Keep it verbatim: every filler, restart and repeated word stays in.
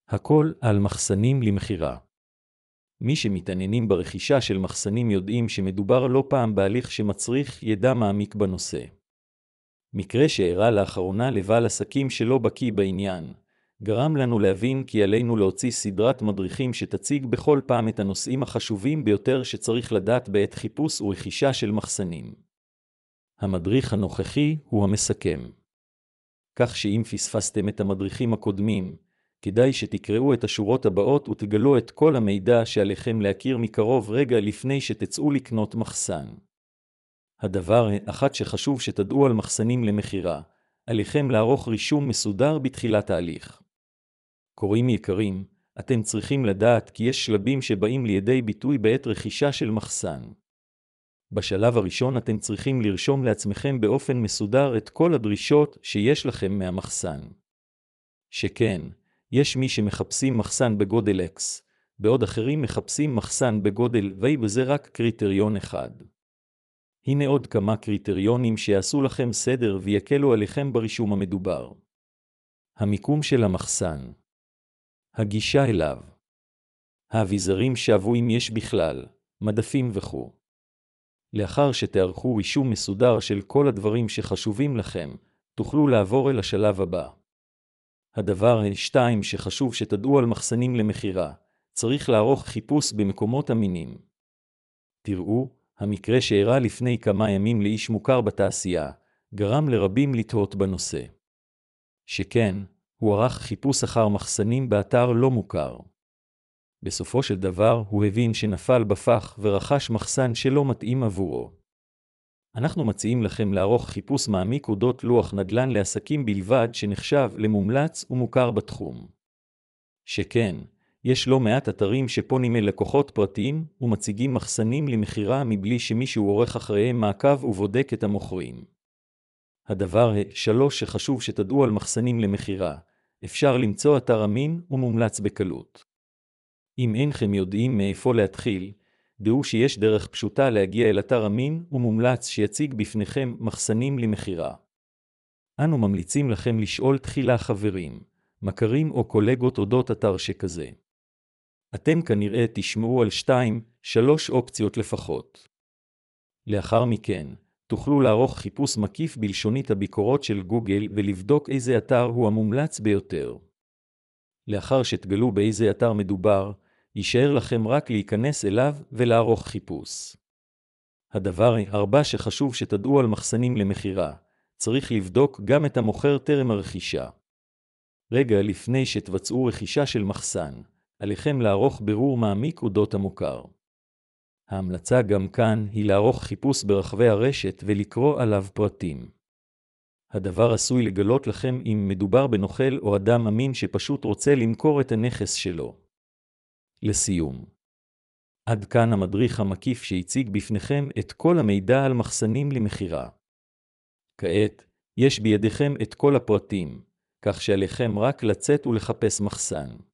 הכל על מחסנים למכירה. מי שמתעניינים ברכישה של מחסנים יודעים שמדובר לא פעם בהליך שמצריך ידע מעמיק בנושא. מקרה שאירע לאחרונה לבעל עסקים שלא בקיא בעניין, גרם לנו להבין כי עלינו להוציא סדרת מדריכים שתציג בכל פעם את הנושאים החשובים ביותר שצריך לדעת בעת חיפוש ורכישה של מחסנים. המדריך הנוכחי הוא המסכם. כך שאם פספסתם את המדריכים הקודמים, כדאי שתקראו את השורות הבאות ותגלו את כל המידע שעליכם להכיר מקרוב רגע לפני שתצאו לקנות מחסן. הדבר אחד שחשוב שתדעו על מחסנים למכירה, עליכם לערוך רישום מסודר בתחילת ההליך. קוראים יקרים, אתם צריכים לדעת כי יש שלבים שבאים לידי ביטוי בעת רכישה של מחסן. בשלב הראשון אתם צריכים לרשום לעצמכם באופן מסודר את כל הדרישות שיש לכם מהמחסן. שכן, יש מי שמחפשים מחסן בגודל X, בעוד אחרים מחפשים מחסן בגודל Y וזה רק קריטריון אחד. הנה עוד כמה קריטריונים שיעשו לכם סדר ויקלו עליכם ברישום המדובר. המיקום של המחסן. הגישה אליו. האביזרים שעבו אם יש בכלל, מדפים וכו'. לאחר שתערכו רישום מסודר של כל הדברים שחשובים לכם, תוכלו לעבור אל השלב הבא. הדבר השתיים שחשוב שתדעו על מחסנים למכירה, צריך לערוך חיפוש במקומות אמינים. תראו, המקרה שאירע לפני כמה ימים לאיש מוכר בתעשייה, גרם לרבים לתהות בנושא. שכן, הוא ערך חיפוש אחר מחסנים באתר לא מוכר. בסופו של דבר הוא הבין שנפל בפח ורכש מחסן שלא מתאים עבורו. אנחנו מציעים לכם לערוך חיפוש מעמיק אודות לוח נדל"ן לעסקים בלבד שנחשב למומלץ ומוכר בתחום. שכן, יש לא מעט אתרים שפונים אל לקוחות פרטיים ומציגים מחסנים למכירה מבלי שמישהו עורך אחריהם מעקב ובודק את המוכרים. הדבר שלוש שחשוב שתדעו על מחסנים למכירה, אפשר למצוא אתר אמין ומומלץ בקלות. אם אינכם יודעים מאיפה להתחיל, דעו שיש דרך פשוטה להגיע אל אתר אמין ומומלץ שיציג בפניכם מחסנים למכירה. אנו ממליצים לכם לשאול תחילה חברים, מכרים או קולגות אודות אתר שכזה. אתם כנראה תשמעו על שתיים, שלוש אופציות לפחות. לאחר מכן, תוכלו לערוך חיפוש מקיף בלשונית הביקורות של גוגל ולבדוק איזה אתר הוא המומלץ ביותר. לאחר שתגלו באיזה אתר מדובר, יישאר לכם רק להיכנס אליו ולערוך חיפוש. הדבר ארבע שחשוב שתדעו על מחסנים למכירה, צריך לבדוק גם את המוכר טרם הרכישה. רגע לפני שתבצעו רכישה של מחסן, עליכם לערוך בירור מעמיק אודות המוכר. ההמלצה גם כאן היא לערוך חיפוש ברחבי הרשת ולקרוא עליו פרטים. הדבר עשוי לגלות לכם אם מדובר בנוכל או אדם אמין שפשוט רוצה למכור את הנכס שלו. לסיום. עד כאן המדריך המקיף שהציג בפניכם את כל המידע על מחסנים למכירה. כעת, יש בידיכם את כל הפרטים, כך שעליכם רק לצאת ולחפש מחסן.